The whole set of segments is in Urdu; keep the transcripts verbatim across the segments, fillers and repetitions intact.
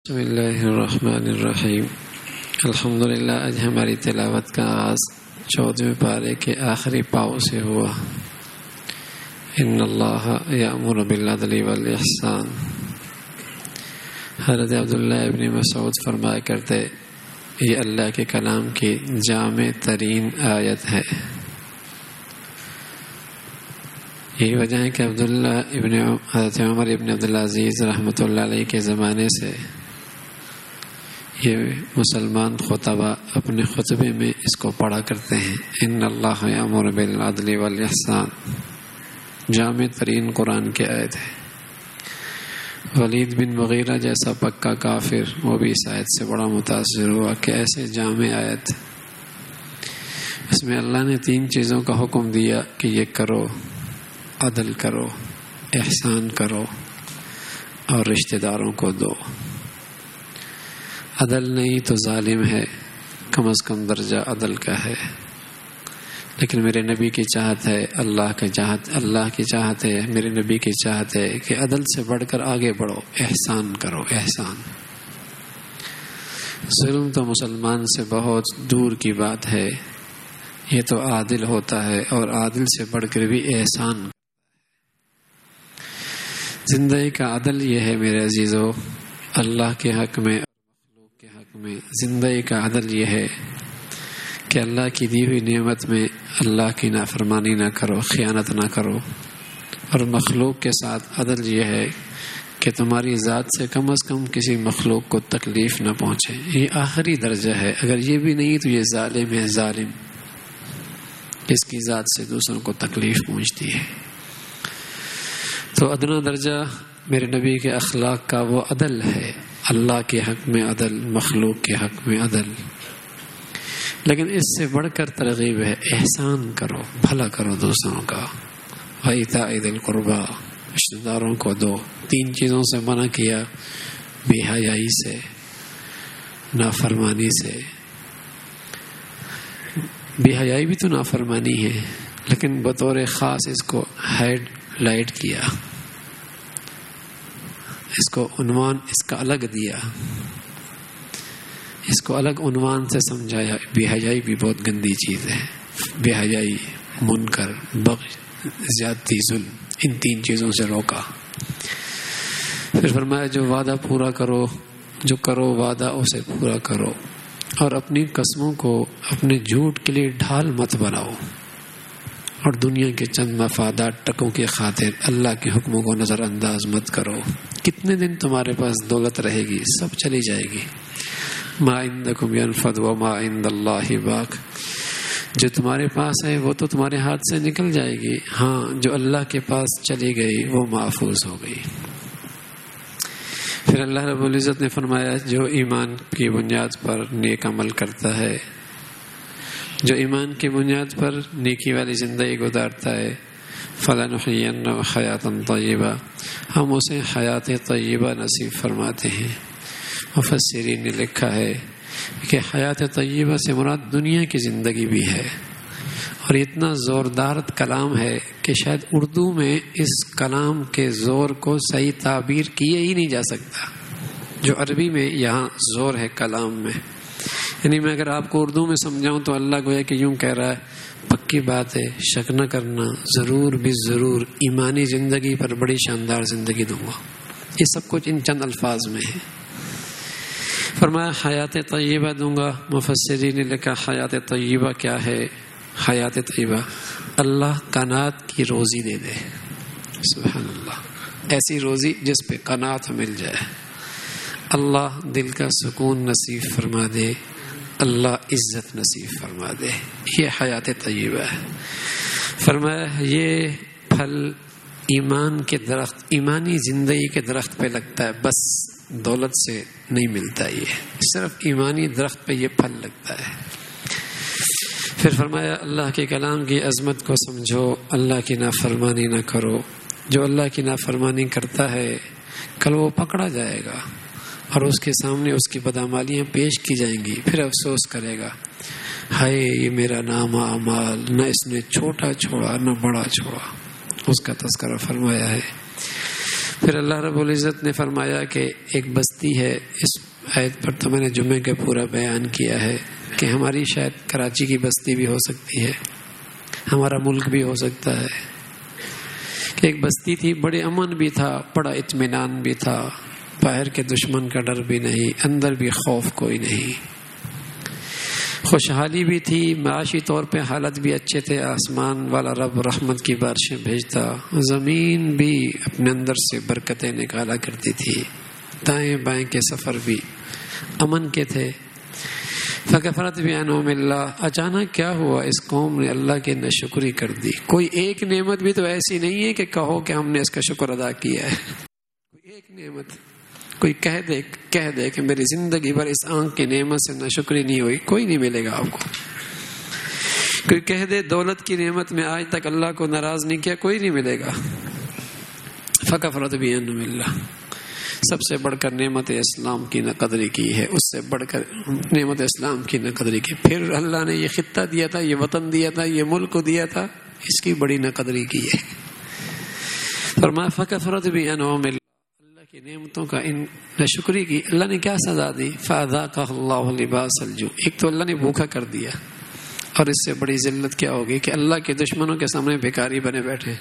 بسم اللہ الرحمن الرحیم۔ الحمدللہ آج ہماری تلاوت کا آغاز چودھویں پارے کے آخری پاؤں سے ہوا۔ ان اللہ یأمر بالعدل والاحسان۔ حضرت عبداللہ ابن مسعود فرمایا کرتے یہ اللہ کے کلام کی جامع ترین آیت ہے۔ یہی وجہ ہے کہ عبداللہ ابن حضرت عمر ابن عبدالعزیز رحمۃ اللہ علیہ کے زمانے سے یہ مسلمان خطبہ اپنے خطبے میں اس کو پڑھا کرتے ہیں۔ ان اللہ یأمر بالعدل والاحسان جامع ترین قرآن کی آیت ہے۔ ولید بن مغیرہ جیسا پکا کافر وہ بھی اس آیت سے بڑا متاثر ہوا کہ ایسے جامع آیت اس میں اللہ نے تین چیزوں کا حکم دیا کہ یہ کرو، عدل کرو، احسان کرو اور رشتہ داروں کو دو۔ عدل نہیں تو ظالم ہے، کم از کم درجہ عدل کا ہے، لیکن میرے نبی کی چاہت ہے، اللہ کی چاہت اللہ کی چاہت ہے، میرے نبی کی چاہت ہے کہ عدل سے بڑھ کر آگے بڑھو، احسان کرو۔ احسان ظلم تو مسلمان سے بہت دور کی بات ہے، یہ تو عادل ہوتا ہے اور عادل سے بڑھ کر بھی احسان۔ زندگی کا عدل یہ ہے میرے عزیزو، اللہ کے حق میں مخلوق کے حق میں زندگی کا عدل یہ ہے کہ اللہ کی دی ہوئی نعمت میں اللہ کی نافرمانی نہ کرو، خیانت نہ کرو، اور مخلوق کے ساتھ عدل یہ ہے کہ تمہاری ذات سے کم از کم کسی مخلوق کو تکلیف نہ پہنچے۔ یہ آخری درجہ ہے، اگر یہ بھی نہیں تو یہ ظالم ہے، ظالم اس کی ذات سے دوسروں کو تکلیف پہنچتی ہے۔ تو ادنا درجہ میرے نبی کے اخلاق کا وہ عدل ہے، اللہ کے حق میں عدل، مخلوق کے حق میں عدل، لیکن اس سے بڑھ کر ترغیب ہے احسان کرو، بھلا کرو دوسروں کا۔ وَإِيتَاءِ ذِي الْقُرْبَىٰ رشتہ داروں کو دو۔ تین چیزوں سے منع کیا، بے حیائی سے، نافرمانی سے۔ بے حیائی بھی تو نافرمانی ہے، لیکن بطور خاص اس کو ہائیڈ لائٹ کیا، اس کو عنوان اس کا الگ دیا، اس کو الگ عنوان سے سمجھایا۔ بے حیائی بھی بہت گندی چیز ہے، بے حیائی، منکر، بغض، زیادتی، ظلم، ان تین چیزوں سے روکا۔ پھر فرمایا جو وعدہ پورا کرو، جو کرو وعدہ اسے پورا کرو، اور اپنی قسموں کو اپنے جھوٹ کے لیے ڈھال مت بناؤ، اور دنیا کے چند مفادات ٹکوں کی خاطر اللہ کے حکموں کو نظر انداز مت کرو۔ کتنے دن تمہارے پاس دولت رہے گی؟ سب چلی جائے گی۔ ما عندکم ینفد وما عند اللہ باق، جو تمہارے پاس ہے وہ تو تمہارے ہاتھ سے نکل جائے گی، ہاں جو اللہ کے پاس چلی گئی وہ محفوظ ہو گئی۔ پھر اللہ رب العزت نے فرمایا جو ایمان کی بنیاد پر نیک عمل کرتا ہے، جو ایمان کی بنیاد پر نیکی والی زندگی گزارتا ہے، فَلَنُحْيِيَنَّهُ حَيَاةً طَيِّبَةً، ہم اسے حیات طیبہ نصیب فرماتے ہیں۔ مفسرین نے لکھا ہے کہ حیات طیبہ سے مراد دنیا کی زندگی بھی ہے، اور اتنا زوردار کلام ہے کہ شاید اردو میں اس کلام کے زور کو صحیح تعبیر کیے ہی نہیں جا سکتا جو عربی میں یہاں زور ہے کلام میں۔ یعنی میں اگر آپ کو اردو میں سمجھاؤں تو اللہ گویا کہ یوں کہہ رہا ہے پکی بات ہے، شک نہ کرنا، ضرور بھی ضرور ایمانی زندگی پر بڑی شاندار زندگی دوں گا۔ یہ سب کچھ ان چند الفاظ میں ہے۔ فرمایا حیات طیبہ دوں گا۔ مفسرین نے لکھا حیات طیبہ کیا ہے؟ حیات طیبہ اللہ قناعت کی روزی دے دے، سبحان اللہ، ایسی روزی جس پہ قناعت مل جائے، اللہ دل کا سکون نصیب فرما دے، اللہ عزت نصیب فرما دے، یہ حیات طیبہ ہے۔ فرمایا یہ پھل ایمان کے درخت، ایمانی زندگی کے درخت پہ لگتا ہے، بس دولت سے نہیں ملتا، یہ صرف ایمانی درخت پہ یہ پھل لگتا ہے۔ پھر فرمایا اللہ کے کلام کی عظمت کو سمجھو، اللہ کی نافرمانی نہ کرو۔ جو اللہ کی نافرمانی کرتا ہے کل وہ پکڑا جائے گا اور اس کے سامنے اس کی بدعمالیاں پیش کی جائیں گی، پھر افسوس کرے گا، ہائے یہ میرا نام اعمال، نہ اس نے چھوٹا چھوڑا نہ بڑا چھوڑا، اس کا تذکرہ فرمایا ہے۔ پھر اللہ رب العزت نے فرمایا کہ ایک بستی ہے، اس آیت پر تو میں نے جمعے کا پورا بیان کیا ہے کہ ہماری شاید کراچی کی بستی بھی ہو سکتی ہے، ہمارا ملک بھی ہو سکتا ہے، کہ ایک بستی تھی، بڑے امن بھی تھا، بڑا اطمینان بھی تھا، باہر کے دشمن کا ڈر بھی نہیں، اندر بھی خوف کوئی نہیں، خوشحالی بھی تھی، معاشی طور پہ حالت بھی اچھے تھے، آسمان والا رب رحمت کی بارشیں بھیجتا، زمین بھی اپنے اندر سے برکتیں نکالا کرتی تھی، دائیں بائیں کے سفر بھی امن کے تھے۔ فکفرت بانعم اللہ، اچانک کیا ہوا، اس قوم نے اللہ کی ناشکری کر دی۔ کوئی ایک نعمت بھی تو ایسی نہیں ہے کہ کہو کہ ہم نے اس کا شکر ادا کیا ہے، کوئی ایک نعمت کوئی کہہ دے کہہ دے کہ میری زندگی بھر اس آنکھ کی نعمت سے ناشکری نہیں ہوئی، کوئی نہیں ملے گا آپ کو۔ کوئی کہہ دے دولت کی نعمت میں آج تک اللہ کو ناراض نہیں کیا، کوئی نہیں ملے گا۔ فکفرت بانعم اللہ، سب سے بڑھ کر نعمت اسلام کی نہ قدری کی ہے، اس سے بڑھ کر نعمت اسلام کی نہ قدری کی۔ پھر اللہ نے یہ خطہ دیا تھا، یہ وطن دیا تھا، یہ ملک کو دیا تھا، اس کی بڑی نہ قدری کی ہے۔ فرمایا فکفرت بانعم اللہ، اللہ کی نعمتوں کا ان ناشکری کی، اللہ نے کیا سزا دی؟ فاذاقها اللہ لباس الجوع، ایک تو اللہ نے بھوکا کر دیا، اور اس سے بڑی ذلت کیا ہوگی کہ اللہ کے دشمنوں کے سامنے بھکاری بنے بیٹھے،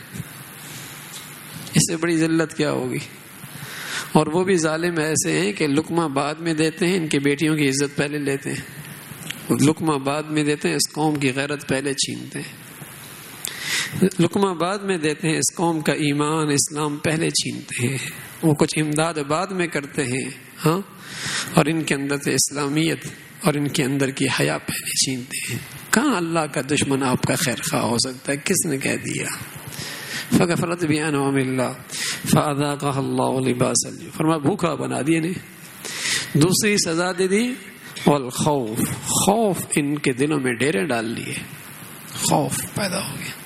اس سے بڑی ذلت کیا ہوگی؟ اور وہ بھی ظالم ایسے ہیں کہ لقمہ بعد میں دیتے ہیں، ان کی بیٹیوں کی عزت پہلے لیتے ہیں، لقمہ بعد میں دیتے ہیں، اس قوم کی غیرت پہلے چھینتے ہیں، لقمہ بعد میں دیتے ہیں، اس قوم کا ایمان اسلام پہلے چھینتے ہیں، وہ کچھ امداد بعد میں کرتے ہیں، ہاں، اور ان کے اندر سے اسلامیت اور ان کے اندر کی حیا پہلے چھینتے ہیں۔ کہاں اللہ کا دشمن آپ کا خیر خواہ ہو سکتا ہے؟ کس نے کہہ دیا؟ فکفرت بانعم اللہ فاذاقها اللہ لباس الجوع، فرمایا بھوکا بنا دیے نے۔ دوسری سزا دے دی والخوف، خوف ان کے دلوں میں ڈیرے ڈال لیے، خوف پیدا ہو گیا۔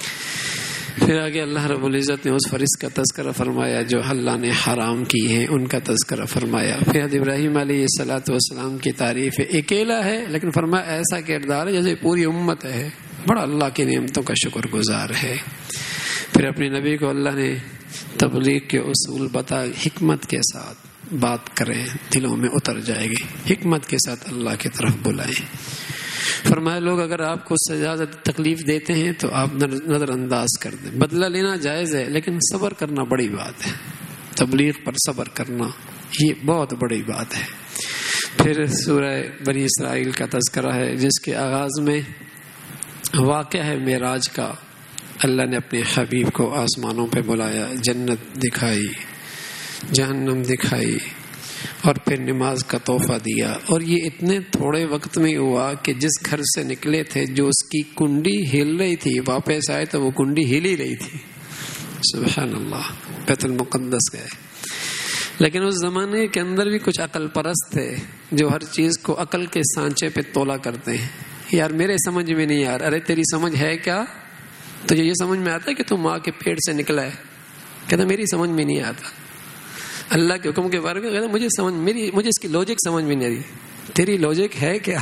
پھر آگے اللہ رب العزت نے اس فرض کا تذکرہ فرمایا جو اللہ نے حرام کی ہیں، ان کا تذکرہ فرمایا۔ پھر ابراہیم علیہ الصلوۃ والسلام کی تعریف ہے، اکیلا ہے لیکن فرمایا ایسا کردار ہے جیسے پوری امت ہے، بڑا اللہ کی نعمتوں کا شکر گزار ہے۔ پھر اپنے نبی کو اللہ نے تبلیغ کے اصول بتا، حکمت کے ساتھ بات کریں، دلوں میں اتر جائے گی، حکمت کے ساتھ اللہ کی طرف بلائیں۔ فرمایا لوگ اگر آپ کو اس سے زیادہ تکلیف دیتے ہیں تو آپ نظر انداز کر دیں، بدلہ لینا جائز ہے لیکن صبر کرنا بڑی بات ہے، تبلیغ پر صبر کرنا یہ بہت بڑی بات ہے۔ پھر سورہ بنی اسرائیل کا تذکرہ ہے جس کے آغاز میں واقعہ ہے معراج کا، اللہ نے اپنے حبیب کو آسمانوں پہ بلایا، جنت دکھائی، جہنم دکھائی، اور پھر نماز کا تحفہ دیا، اور یہ اتنے تھوڑے وقت میں ہوا کہ جس گھر سے نکلے تھے جو اس کی کنڈی ہل رہی تھی، واپس آئے تو وہ کنڈی ہل ہی رہی تھی، سبحان اللہ، بیت المقدس گئے۔ لیکن اس زمانے کے اندر بھی کچھ عقل پرست تھے جو ہر چیز کو عقل کے سانچے پہ تولا کرتے ہیں، یار میرے سمجھ میں نہیں یار، ارے تیری سمجھ ہے کیا؟ تجھے یہ سمجھ میں آتا ہے کہ تم ماں کے پیٹ سے نکلا ہے؟ کہتا میری سمجھ میں نہیں آتا، اللہ کے حکم کے بارے میں کہتا مجھے سمجھ میری مجھے اس کی لوجک سمجھ میں نہیں آتی۔ تیری لوجک ہے کیا؟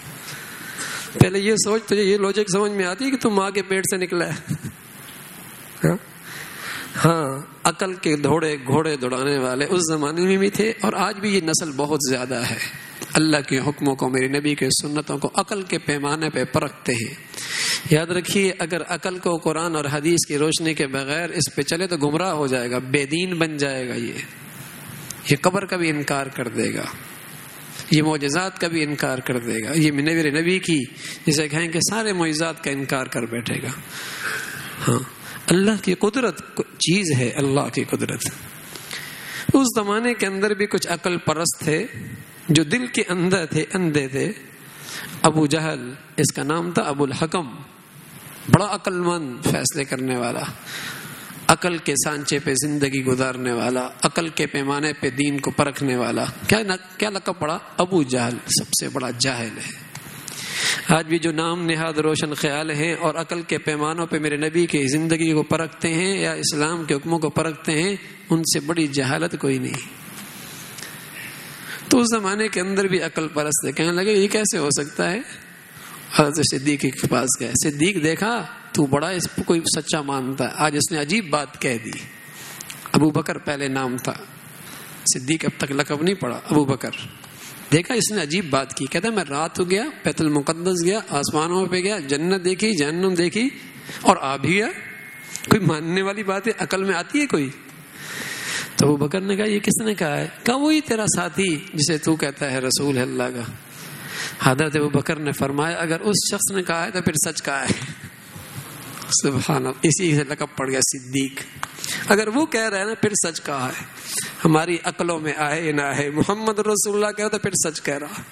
پہلے یہ سوچ تجھے یہ لوجک سمجھ میں آتی ہے کہ تم ماں کے پیٹ سے نکلا ہے؟ ہاں، عقل کے گھوڑے گھوڑے دوڑانے والے اس زمانے میں بھی تھے، اور آج بھی یہ نسل بہت زیادہ ہے، اللہ کے حکموں کو، میرے نبی کے سنتوں کو عقل کے پیمانے پہ پرکھتے ہیں۔ یاد رکھیے اگر عقل کو قرآن اور حدیث کی روشنی کے بغیر اس پہ چلے تو گمراہ ہو جائے گا، بے دین بن جائے گا، یہ یہ قبر کا بھی انکار کر دے گا، یہ معجزات کا بھی انکار کر دے گا، یہ میرے نبی کی جسے کہیں کہ سارے معجزات کا انکار کر بیٹھے گا۔ ہاں، اللہ کی قدرت چیز ہے، اللہ کی قدرت۔ اس زمانے کے اندر بھی کچھ عقل پرست تھے جو دل کے اندر تھے، اندھے تھے۔ ابو جہل، اس کا نام تھا ابو الحکم، بڑا عقل مند، فیصلے کرنے والا، عقل کے سانچے پہ زندگی گزارنے والا، عقل کے پیمانے پہ دین کو پرکھنے والا۔ کیا کیا لقب پڑا؟ ابو جہل، سب سے بڑا جاہل ہے۔ آج بھی جو نام نہاد روشن خیال ہیں اور عقل کے پیمانوں پہ میرے نبی کی زندگی کو پرکھتے ہیں یا اسلام کے حکموں کو پرکھتے ہیں، ان سے بڑی جہالت کوئی نہیں۔ تو اس زمانے کے اندر بھی عقل پرست ہے، کہنے لگے یہ کیسے ہو سکتا ہے؟ حضرت صدیق کے پاس گئے، صدیق دیکھا تو بڑا اس کو کوئی سچا مانتا ہے، آج اس نے عجیب بات کہہ دی۔ ابو بکر پہلے نام تھا، صدیق اب تک لقب نہیں پڑا، ابو بکر. دیکھا اس نے عجیب بات کی، کہتا ہے میں رات کو گیا، بیت المقدس گیا، آسمانوں پہ گیا، جنت دیکھی، جہنم دیکھی اور آ بھی گیا. کوئی ماننے والی بات ہے؟ عقل میں آتی ہے کوئی؟ تو ابو بکر نے کہا یہ کس نے کہا ہے؟ کہا وہی تیرا ساتھی جسے تو کہتا ہے رسول ہے اللہ کا. حضرت ابو بکر نے فرمایا اگر اس شخص نے کہا ہے تو پھر سچ کہا ہے. سبحان اللہ، اسی سے لقب پڑ گیا صدیق. اگر وہ کہہ رہا ہے نا پھر سچ کہا ہے. ہماری عقلوں میں آئے نہ آئے، محمد رسول اللہ کہہ رہا تو پھر سچ کہہ رہا،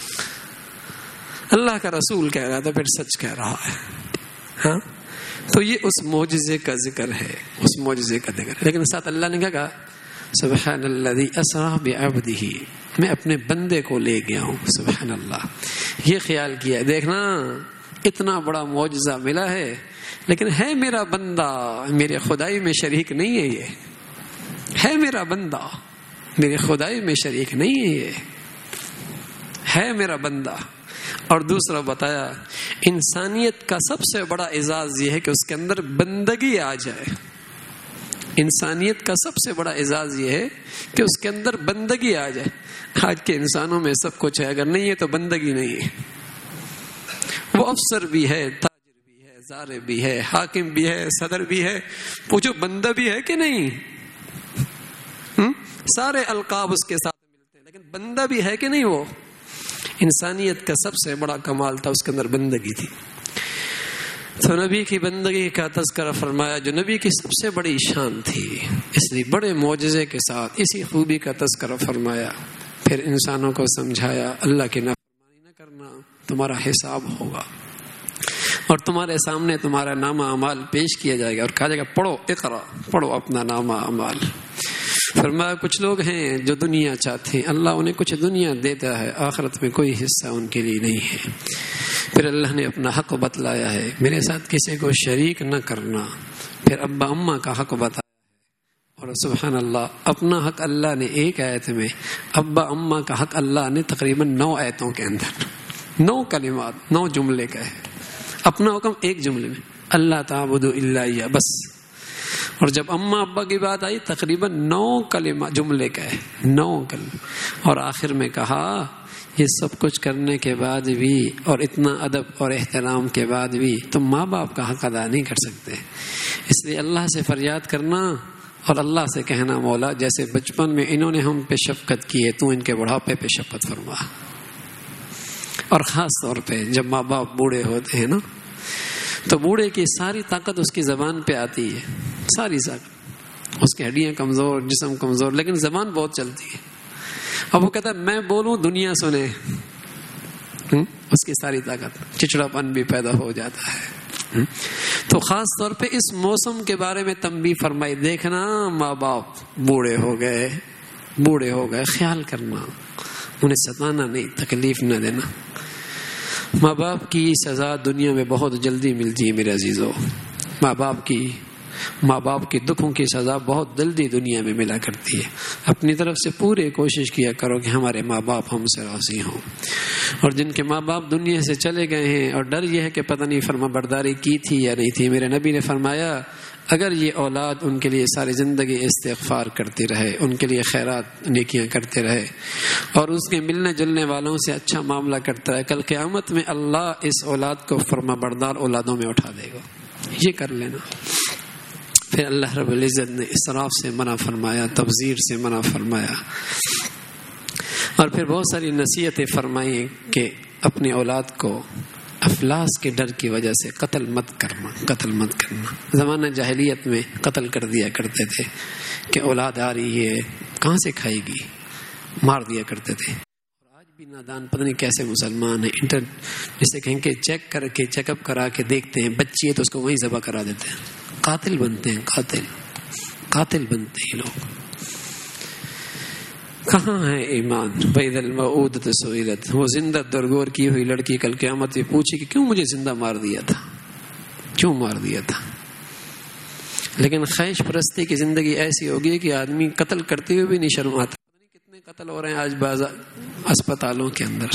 اللہ کا رسول کہہ رہا تو پھر سچ کہہ رہا ہے. ہاں تو یہ اس معجزے کا ذکر ہے، اس معجزے کا ذکر ہے. لیکن ساتھ اللہ نے کیا کہا؟ سبحان الذی اسری بعبدہ، میں اپنے بندے کو لے گیا ہوں. سبحان اللہ، یہ خیال کیا، دیکھنا اتنا بڑا معجزہ ملا ہے لیکن ہے میرا بندہ، میرے خدائی میں شریک نہیں ہے. یہ ہے میرا بندہ، میرے خدائی میں شریک نہیں ہے، یہ ہے میرا بندہ. اور دوسرا بتایا انسانیت کا سب سے بڑا اعزاز یہ ہے کہ اس کے اندر بندگی آ جائے. انسانیت کا سب سے بڑا اعزاز یہ ہے کہ اس کے اندر بندگی آ جائے. آج کے انسانوں میں سب کچھ ہے، اگر نہیں ہے تو بندگی نہیں ہے. وہ افسر بھی ہے، تاجر بھی ہے، زارع بھی ہے، حاکم بھی ہے، صدر بھی ہے، پوچھو بندہ بھی ہے کہ نہیں؟ سارے القاب اس کے ساتھ ملتے ہیں لیکن بندہ بھی ہے کہ نہیں؟ وہ انسانیت کا سب سے بڑا کمال تھا، اس کے اندر بندگی تھی. تو نبی کی بندگی کا تذکرہ فرمایا جو نبی کی سب سے بڑی شان تھی، اس لیے بڑے معجزے کے ساتھ اسی خوبی کا تذکرہ فرمایا. پھر انسانوں کو سمجھایا اللہ کی نافرمانی نہ کرنا، تمہارا حساب ہوگا اور تمہارے سامنے تمہارا نامہ اعمال پیش کیا جائے گا اور کہا جائے گا پڑھو، اقرا، پڑھو اپنا نامہ اعمال. فرمایا کچھ لوگ ہیں جو دنیا چاہتے ہیں، اللہ انہیں کچھ دنیا دیتا ہے، آخرت میں کوئی حصہ ان کے لیے نہیں ہے. پھر اللہ نے اپنا حق بتلایا ہے، میرے ساتھ کسی کو شریک نہ کرنا. پھر ابا اماں کا حق بتایا ہے، اور سبحان اللہ اپنا حق اللہ نے ایک آیت میں، ابا اماں کا حق اللہ نے تقریباً نو آیتوں کے اندر، نو کلمات، نو جملے کا ہے. اپنا حکم ایک جملے میں، اللہ تعبدوا الا اياه بس. اور جب اماں ابا کی بات آئی تقریباً نو کلمہ جملے کا ہے، نو کلمہ. اور آخر میں کہا یہ سب کچھ کرنے کے بعد بھی اور اتنا ادب اور احترام کے بعد بھی تم ماں باپ کا حق ادا نہیں کر سکتے. اس لیے اللہ سے فریاد کرنا اور اللہ سے کہنا مولا جیسے بچپن میں انہوں نے ہم پہ شفقت کی ہے تو ان کے بڑھاپے پہ شفقت فرما. اور خاص طور پہ جب ماں باپ بوڑھے ہوتے ہیں نا تو بوڑھے کی ساری طاقت اس کی زبان پہ آتی ہے، ساری طاقت. اس کی ہڈیاں کمزور، جسم کمزور، لیکن زبان بہت چلتی ہے. اب وہ کہتا ہے میں بولوں دنیا سنے، اس کی ساری طاقت، چچڑا پن بھی پیدا ہو جاتا ہے. تو خاص طور پہ اس موسم کے بارے میں تنبیہ فرمائی، دیکھنا ماں باپ بوڑھے ہو گئے، بوڑھے ہو گئے، خیال کرنا، انہیں ستانا نہیں، تکلیف نہ دینا. ماں باپ کی سزا دنیا میں بہت جلدی ملتی ہے میرے عزیزو. ماں باپ کی ماں باپ کی دکھوں کی سزا بہت جلدی دنیا میں ملا کرتی ہے. اپنی طرف سے پوری کوشش کیا کرو کہ ہمارے ماں باپ ہم سے راضی ہوں. اور جن کے ماں باپ دنیا سے چلے گئے ہیں اور ڈر یہ ہے کہ پتہ نہیں فرما برداری کی تھی یا نہیں تھی، میرے نبی نے فرمایا اگر یہ اولاد ان کے لیے ساری زندگی استغفار کرتی رہے، ان کے لیے خیرات نیکیاں کرتے رہے اور اس کے ملنے جلنے والوں سے اچھا معاملہ کرتا ہے، کل قیامت میں اللہ اس اولاد کو فرما بردار اولادوں میں اٹھا دے گا. یہ کر لینا. پھر اللہ رب العزت نے اسراف سے منع فرمایا، تبذیر سے منع فرمایا، اور پھر بہت ساری نصیحتیں فرمائی کہ اپنی اولاد کو افلاس کے ڈر کی وجہ سے قتل مت کرنا، قتل مت کرنا. زمانہ جاہلیت میں قتل کر دیا کرتے تھے کہ اولاد آ رہی ہے کہاں سے کھائے گی، مار دیا کرتے تھے. اور آج بھی نادان پتہ نہیں کیسے مسلمان ہیں، انٹر جسے کہیں کہ چیک کر کے چیک اپ کرا کے دیکھتے ہیں بچی ہے تو اس کو وہیں ذبح کرا دیتے ہیں. قاتل بنتے ہیں، قاتل قاتل بنتے ہیں لوگ. کہاں ہے ایمان؟ بَإِذَا الْمَوْءُودَةُ سُئِلَتْ، وہ زندہ درگور کی ہوئی لڑکی کل قیامت میں پوچھے کہ کیوں مجھے زندہ مار دیا تھا، کیوں مار دیا تھا. لیکن خواہش پرستی کی زندگی ایسی ہوگی کہ آدمی قتل کرتے ہوئے بھی نہیں شرماتا. کتنے قتل ہو رہے ہیں آج بازار اسپتالوں کے اندر.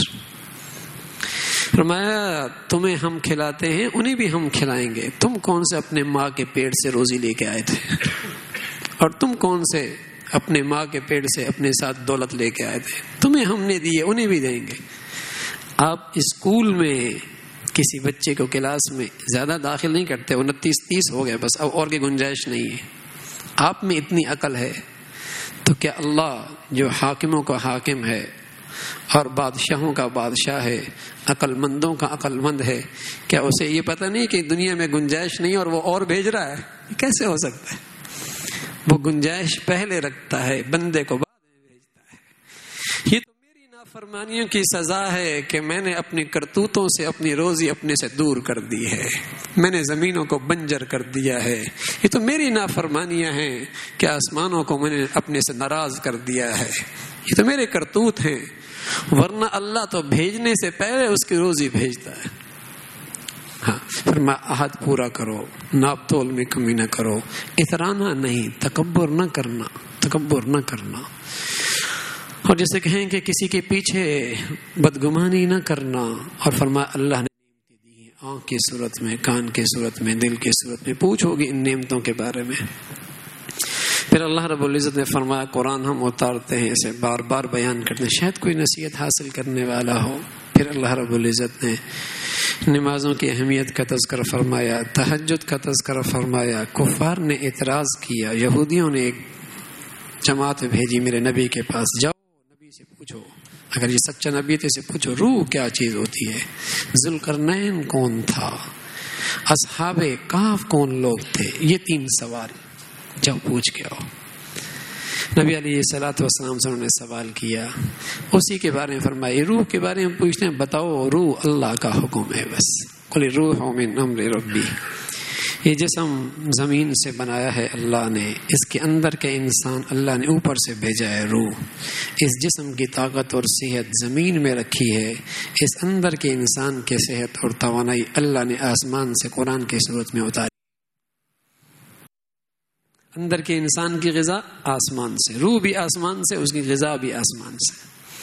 فرمایا تمہیں ہم کھلاتے ہیں انہیں بھی ہم کھلائیں گے. تم کون سے اپنے ماں کے پیٹ سے روزی لے کے آئے تھے؟ اور تم کون سے اپنے ماں کے پیٹ سے اپنے ساتھ دولت لے کے آئے تھے؟ تمہیں ہم نے دیے، انہیں بھی دیں گے۔ آپ اسکول میں کسی بچے کو کلاس میں زیادہ داخل نہیں کرتے، انتیس تیس ہو گئے بس، اب اور کی گنجائش نہیں ہے۔ آپ میں اتنی عقل ہے تو کیا اللہ جو حاکموں کا حاکم ہے اور بادشاہوں کا بادشاہ ہے، عقل مندوں کا عقل مند ہے، کیا اسے یہ پتہ نہیں کہ دنیا میں گنجائش نہیں اور وہ اور بھیج رہا ہے؟ یہ کیسے ہو سکتا ہے؟ وہ گنجائش پہلے رکھتا ہے، بندے کو بعد میں بھیجتا ہے۔ یہ تو میری نافرمانیوں کی سزا ہے کہ میں نے اپنی کرتوتوں سے اپنی روزی اپنے سے دور کر دی ہے، میں نے زمینوں کو بنجر کر دیا ہے۔ یہ تو میری نافرمانیاں ہیں کہ آسمانوں کو میں نے اپنے سے ناراض کر دیا ہے، یہ تو میرے کرتوت ہیں، ورنہ اللہ تو بھیجنے سے پہلے اس کی روزی بھیجتا ہے۔ ہاں، فرمایا عہد پورا کرو، ناپ تول میں کمی نہ کرو، اترانا نہیں، تکبر نہ کرنا، تکبر نہ کرنا۔ اور جیسے کہیں کہ کسی کے پیچھے بدگمانی نہ کرنا، اور فرمایا اللہ نے نعمتیں دی ہیں، آنکھ کی صورت میں، کان کی صورت میں، دل کی صورت میں، پوچھو گے ان نعمتوں کے بارے میں۔ پھر اللہ رب العزت نے فرمایا قرآن ہم اتارتے ہیں، اسے بار بار بیان کرتے ہیں، شاید کوئی نصیحت حاصل کرنے والا ہو۔ پھر اللہ رب العزت نے نمازوں کی اہمیت کا تذکرہ فرمایا، تہجد کا تذکرہ فرمایا۔ کفار نے اعتراض کیا، یہودیوں نے ایک جماعت بھیجی میرے نبی کے پاس، جاؤ نبی سے پوچھو، اگر یہ سچا نبی تھے سے پوچھو روح کیا چیز ہوتی ہے، ذوالقرنین کون تھا، اصحاب کہف کون لوگ تھے، یہ تین سوال جب پوچھ کے آؤ۔ نبی علیہ الصلوۃ والسلام سے انہوں نے سوال کیا، اسی کے بارے میں فرمایا، روح کے بارے میں پوچھتے ہیں، بتاؤ روح اللہ کا حکم ہے بس، قل الروح من امر ربی۔ یہ جسم زمین سے بنایا ہے اللہ نے، اس کے اندر کے انسان اللہ نے اوپر سے بھیجا ہے روح، اس جسم کی طاقت اور صحت زمین میں رکھی ہے، اس اندر کے انسان کی صحت اور توانائی اللہ نے آسمان سے قرآن کی صورت میں اتاری، اندر کے انسان کی غذا آسمان سے، روح بھی آسمان سے، اس کی غذا بھی آسمان سے۔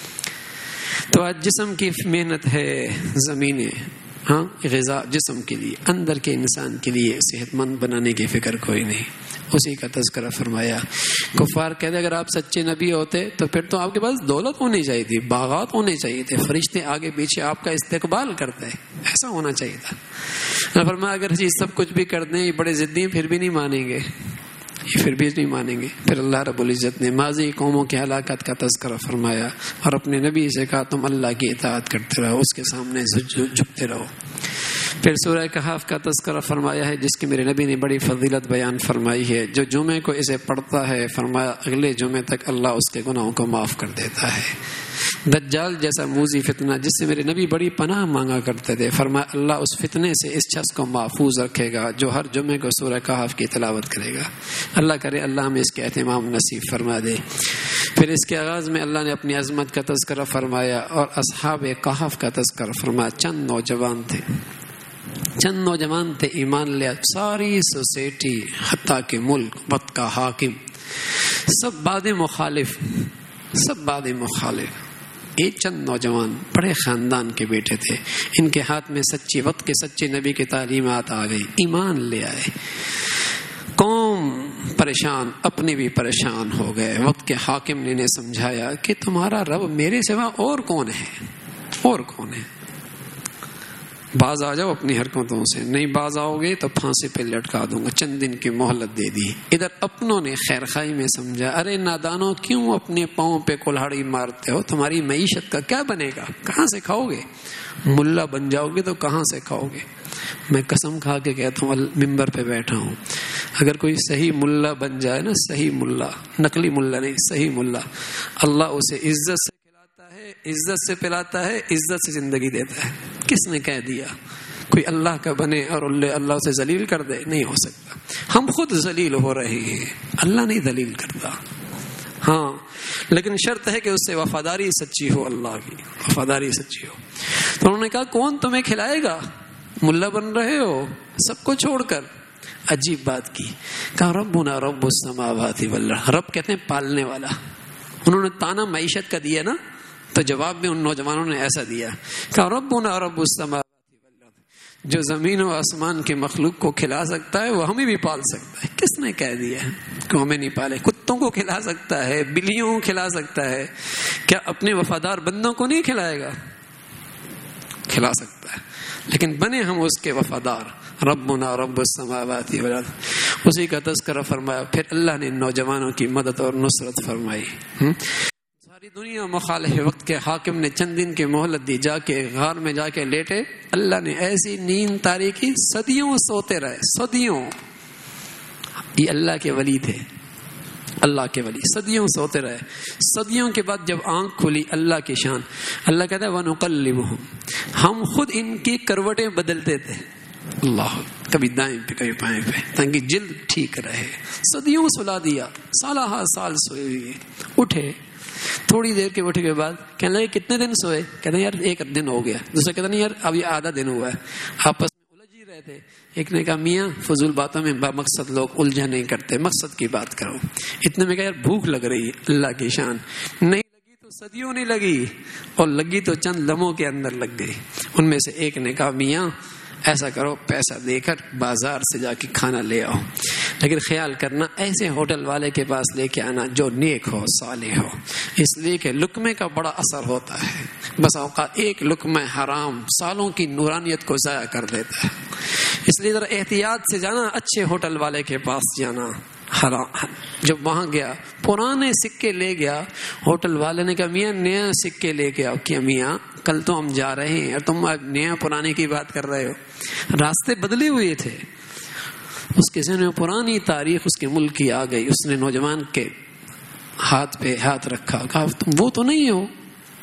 تو آج جسم کی محنت ہے، زمینیں، ہاں غذا جسم کے لیے، اندر کے انسان کے لیے صحت مند بنانے کی فکر کوئی نہیں، اسی کا تذکرہ فرمایا۔ کفار کہتے اگر آپ سچے نبی ہوتے تو پھر تو آپ کے پاس دولت ہونی چاہیے تھی، باغات ہونے چاہیے تھے، فرشتے آگے پیچھے آپ کا استقبال کرتے، ایسا ہونا چاہیے تھا۔ فرمایا اگر یہ سب کچھ بھی کر دیں، یہ بڑے ضدی ہیں، پھر بھی نہیں مانیں گے، یہ پھر بھی نہیں مانیں گے۔ پھر اللہ رب العزت نے ماضی قوموں کی ہلاکت کا تذکرہ فرمایا اور اپنے نبی سے کہا تم اللہ کی اطاعت کرتے رہو، اس کے سامنے جھکتے رہو۔ پھر سورہ کہف کا تذکرہ فرمایا ہے جس کی میرے نبی نے بڑی فضیلت بیان فرمائی ہے، جو جمعے کو اسے پڑھتا ہے فرمایا اگلے جمعے تک اللہ اس کے گناہوں کو معاف کر دیتا ہے۔ دجال جیسا موذی فتنہ جس سے میرے نبی بڑی پناہ مانگا کرتے تھے، فرمایا اللہ اس فتنے سے اس شخص کو محفوظ رکھے گا جو ہر جمعے کو سورہ کہف کی تلاوت کرے گا۔ اللہ کرے اللہ ہمیں اس کے اہتمام نصیب فرما دے۔ پھر اس کے آغاز میں اللہ نے اپنی عظمت کا تذکرہ فرمایا اور اصحاب کہف کا تذکرہ فرمایا۔ چند نوجوان تھے، چند نوجوان تھے، ایمان لیا، ساری سوسائٹی حتیٰ کہ ملک وقت کا حاکم سب باد مخالف، سب باد مخالف، ایک چند نوجوان بڑے خاندان کے بیٹے تھے، ان کے ہاتھ میں سچی وقت کے سچے نبی کی تعلیمات آ گئی، ایمان لے آئے، قوم پریشان، اپنے بھی پریشان ہو گئے۔ وقت کے حاکم نے انہیں سمجھایا کہ تمہارا رب میرے سوا اور کون ہے، اور کون ہے، باز آ جاؤ اپنی حرکتوں سے، نہیں باز آؤ گے تو پھانسی پہ لٹکا دوں گا۔ چند دن کی مہلت دے دی۔ ادھر اپنوں نے خیر خائی میں سمجھا، ارے نادانوں کیوں اپنے پاؤں پہ کلہاڑی مارتے ہو، تمہاری معیشت کا کیا بنے گا، کہاں سے کھاؤ گے، ملا بن جاؤ گے تو کہاں سے کھاؤ گے۔ میں قسم کھا کے کہتا ہوں، ممبر پہ بیٹھا ہوں، اگر کوئی صحیح ملا بن جائے نا، صحیح ملا، نقلی ملا نہیں، صحیح ملا، اللہ اسے عزت سے عزت سے پلاتا ہے، عزت سے زندگی دیتا ہے۔ کس نے کہہ دیا کوئی اللہ کا بنے اور اللہ اسے ذلیل کر دے؟ نہیں ہو سکتا، ہم خود ذلیل ہو رہے ہیں، اللہ نہیں ذلیل کرتا۔ ہاں لیکن شرط ہے کہ اس سے وفاداری سچی ہو، اللہ کی وفاداری سچی ہو۔ تو انہوں نے کہا کون تمہیں کھلائے گا، ملا بن رہے ہو سب کو چھوڑ کر۔ عجیب بات کی، کہا ربنا رب السماوات والارض، رب کہتے ہیں پالنے والا۔ انہوں نے تانا معیشت کا دیا نا، تو جواب میں ان نوجوانوں نے ایسا دیا، کہ ربنا رب السماوات والارض، جو زمین و آسمان کے مخلوق کو کھلا سکتا ہے وہ ہمیں بھی پال سکتا ہے. کس نے کہہ دیا ہے کہ ہمیں نہیں پالے؟ کتوں کو کھلا سکتا ہے, بلیوں کو کھلا سکتا ہے, کیا اپنے وفادار بندوں کو نہیں کھلائے گا؟ کھلا سکتا ہے, لیکن بنے ہم اس کے وفادار. ربنا رب السماوات والارض, اسی کا تذکرہ فرمایا. پھر اللہ نے نوجوانوں کی مدد اور نصرت فرمائی. ساری دنیا مخالف وقت کے حاکم نے چند دن کی مہلت دی, جا کے غار میں جا کے لیٹے. اللہ نے ایسی نیند طاری کی, صدیوں سوتے رہے, صدیوں. یہ اللہ کے ولی تھے, اللہ کے ولی صدیوں سوتے رہے. صدیوں کے بعد جب آنکھ کھلی, اللہ کی شان, اللہ کہتا ہے وَنُقَلِّبُهُمْ, ہم خود ان کی کروٹیں بدلتے تھے. اللہ, کبھی دائیں پہ کبھی بائیں پہ, تاکہ جلد ٹھیک رہے. صدیوں سلا دیا, سالہ سال سوئے. اٹھے تھوڑی دیر کے اٹھے کے بعد کہنے لگے کتنے دن سوئے؟ کہتے ہیں یار ایک دن ہو گیا. دوسرا کہتا نہیں یار اب یہ آدھا دن ہوا ہے. آپس میں الجھ ہی رہے تھے. ایک نے کہا میاں فضول باتوں میں با مقصد لوگ الجھا نہیں کرتے, مقصد کی بات کرو. اتنے میں کہا یار بھوک لگ رہی ہے. اللہ کی شان, نہیں لگی تو صدیوں نہیں لگی, اور لگی تو چند لمحوں کے اندر لگ گئی. ان میں سے ایک نے کہا میاں ایسا کرو, پیسہ دے کر بازار سے جا کے کھانا لے آؤ, لیکن خیال کرنا ایسے ہوٹل والے کے پاس لے کے آنا جو نیک ہو, صالح ہو, اس لیے کہ لقمے کا بڑا اثر ہوتا ہے. بس اوقات ایک لقمہ حرام سالوں کی نورانیت کو ضائع کر دیتا ہے. اس لیے ذرا احتیاط سے جانا, اچھے ہوٹل والے کے پاس جانا. حرام. جب وہاں گیا پرانے سکے لے گیا. ہوٹل والے نے کہا میاں نیا سکے لے کے آؤ. کیا میاں کل تو ہم جا رہے ہیں اور تم نیا پرانے کی بات کر رہے ہو؟ راستے بدلے ہوئے تھے. اس کے ذہن میں پرانی تاریخ اس کے ملک کی آ گئی. اس نے نوجوان کے ہاتھ پہ ہاتھ رکھا, کہا تم وہ تو نہیں ہو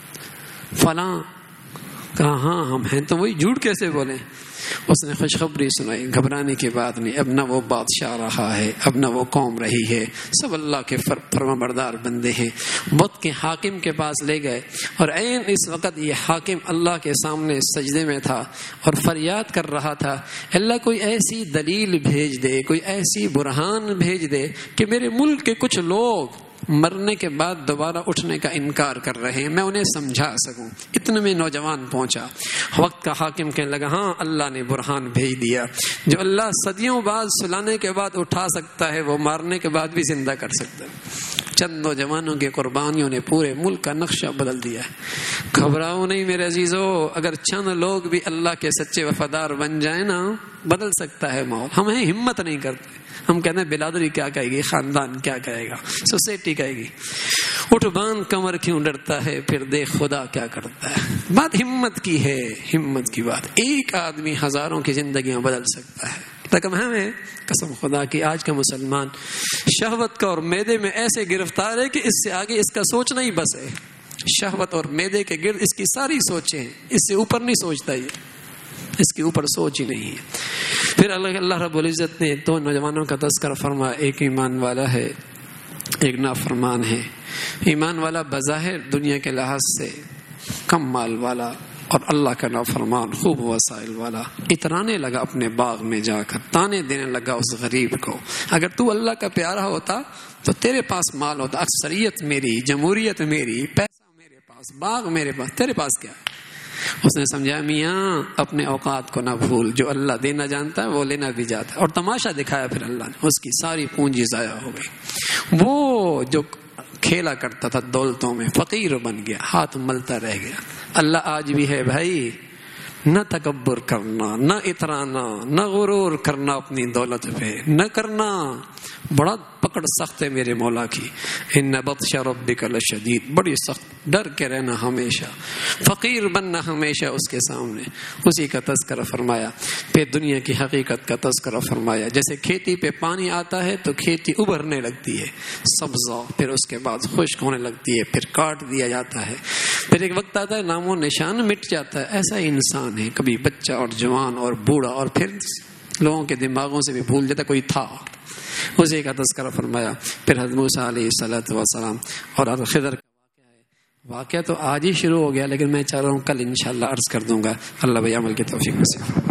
فلاں؟ کہا ہاں ہم ہیں. تو وہی جھوٹ کیسے بولیں؟ اس نے خوشخبری سنائی. گھبرانے کی بات نہیں, اب نہ وہ بادشاہ رہا ہے, اب نہ وہ قوم رہی ہے, سب اللہ کے فرمانبردار بندے ہیں. وقت کے حاکم کے پاس لے گئے, اور عین اس وقت یہ حاکم اللہ کے سامنے سجدے میں تھا اور فریاد کر رہا تھا, اللہ کوئی ایسی دلیل بھیج دے, کوئی ایسی برہان بھیج دے کہ میرے ملک کے کچھ لوگ مرنے کے بعد دوبارہ اٹھنے کا انکار کر رہے ہیں, میں انہیں سمجھا سکوں. اتنے میں نوجوان پہنچا. وقت کا حاکم کہنے لگا ہاں اللہ نے برہان بھیج دیا. جو اللہ صدیوں بعد سلانے کے بعد اٹھا سکتا ہے وہ مارنے کے بعد بھی زندہ کر سکتا ہے. چند نوجوانوں کی قربانیوں نے پورے ملک کا نقشہ بدل دیا. گھبراؤ نہیں میرے عزیزو, اگر چند لوگ بھی اللہ کے سچے وفادار بن جائیں نا, بدل سکتا ہے ماحول. ہم ہیں ہمت نہیں کرتے, ہم کہتے ہیں بلادری کیا کہے گی, خاندان کیا کہے گا, سوسائٹی کہے گی. اٹھ باندھ کمر کیوں ڈرتا ہے, پھر دیکھ خدا کیا کرتا ہے. بات ہمت کی ہے, ہمت کی بات. ایک آدمی ہزاروں کی زندگیاں بدل سکتا ہے. تاکہ ہمیں قسم خدا کی آج کا مسلمان شہوت کا اور میدے میں ایسے گرفتار ہے کہ اس سے آگے اس کا سوچنا ہی بس ہے. شہوت اور میدے کے گرد اس کی ساری سوچیں, اس سے اوپر نہیں سوچتا, یہ اس کے اوپر سوچ ہی نہیں ہے. پھر اللہ اللہ رب العزت نے دو نوجوانوں کا تذکرہ فرمایا. ایک ایمان والا ہے, ایک نافرمان ہے. ایمان والا بظاہر دنیا کے لحاظ سے کم مال والا اور اللہ کا نافرمان خوب وسائل والا. اترانے لگا اپنے باغ میں جا کر, تانے دینے لگا اس غریب کو. اگر تو اللہ کا پیارا ہوتا تو تیرے پاس مال ہوتا, اکثریت میری, جمہوریت میری, پیسہ میرے پاس, باغ میرے پاس, تیرے پاس کیا؟ اس نے سمجھا میاں اپنے اوقات کو نہ بھول, جو اللہ دینا جانتا ہے وہ لینا بھی جاتا ہے. اور تماشا دکھایا پھر اللہ نے, اس کی ساری پونجی ضائع ہو گئی. وہ جو کھیلا کرتا تھا دولتوں میں فقیر بن گیا, ہاتھ ملتا رہ گیا. اللہ آج بھی ہے بھائی, نہ تکبر کرنا, نہ اترانا, نہ غرور کرنا اپنی دولت پہ, نہ کرنا. بڑا پکڑ سخت ہے میرے مولا کی. ان بطش ربک لشدید, بڑی سخت. ڈر کے رہنا ہمیشہ, فقیر بننا ہمیشہ اس کے سامنے. اسی کا تذکرہ فرمایا. پھر دنیا کی حقیقت کا تذکرہ فرمایا. جیسے کھیتی پہ پانی آتا ہے تو کھیتی ابھرنے لگتی ہے سبزہ, پھر اس کے بعد خشک ہونے لگتی ہے, پھر کاٹ دیا جاتا ہے, پھر ایک وقت آتا ہے نام و نشان مٹ جاتا ہے. ایسا ہی انسان ہے, کبھی بچہ اور جوان اور بوڑھا, اور پھر لوگوں کے دماغوں سے بھی بھول جاتا کوئی تھا. اسی کا تذکرہ فرمایا. پھر حضرت موسیٰ علیہ الصلوۃ والسلام اور حضرت خضر کا واقعہ ہے. واقعہ تو آج ہی شروع ہو گیا, لیکن میں چاہ رہا ہوں کل انشاءاللہ عرض کر دوں گا. اللہ بھائی عمل کی توفیق نصیب.